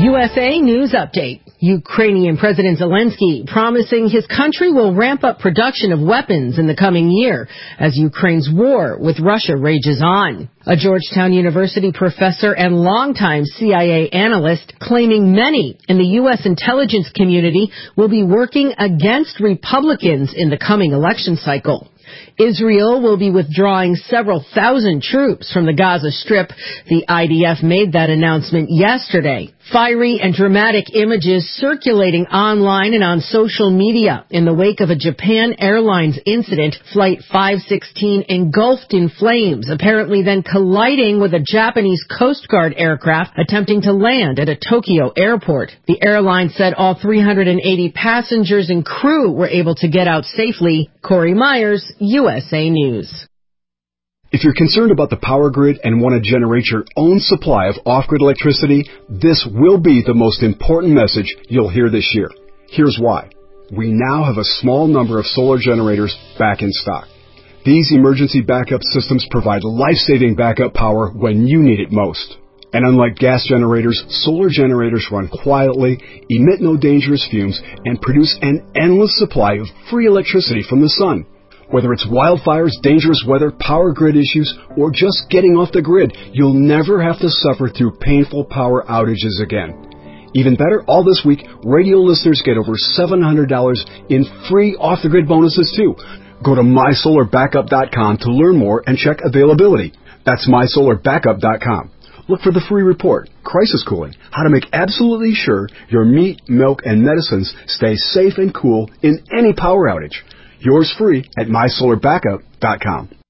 USA News Update. Ukrainian President Zelensky promising his country will ramp up production of weapons in the coming year as Ukraine's war with Russia rages on. A Georgetown University professor and longtime CIA analyst claiming many in the U.S. intelligence community will be working against Republicans in the coming election cycle. Israel will be withdrawing several thousand troops from the Gaza Strip. The IDF made that announcement yesterday. Fiery and dramatic images circulating online and on social media in the wake of a Japan Airlines incident. Flight 516 engulfed in flames, apparently then colliding with a Japanese Coast Guard aircraft attempting to land at a Tokyo airport. The airline said all 380 passengers and crew were able to get out safely. Corey Myers, USA News. If you're concerned about the power grid and want to generate your own supply of off-grid electricity, this will be the most important message you'll hear this year. Here's why. We now have a small number of solar generators back in stock. These emergency backup systems provide life-saving backup power when you need it most. And unlike gas generators, solar generators run quietly, emit no dangerous fumes, and produce an endless supply of free electricity from the sun. Whether it's wildfires, dangerous weather, power grid issues, or just getting off the grid, you'll never have to suffer through painful power outages again. Even better, all this week, radio listeners get over $700 in free off-the-grid bonuses too. Go to mysolarbackup.com to learn more and check availability. That's mysolarbackup.com. Look for the free report, Crisis Cooling, how to make absolutely sure your meat, milk, and medicines stay safe and cool in any power outage. Yours free at mysolarbackup.com.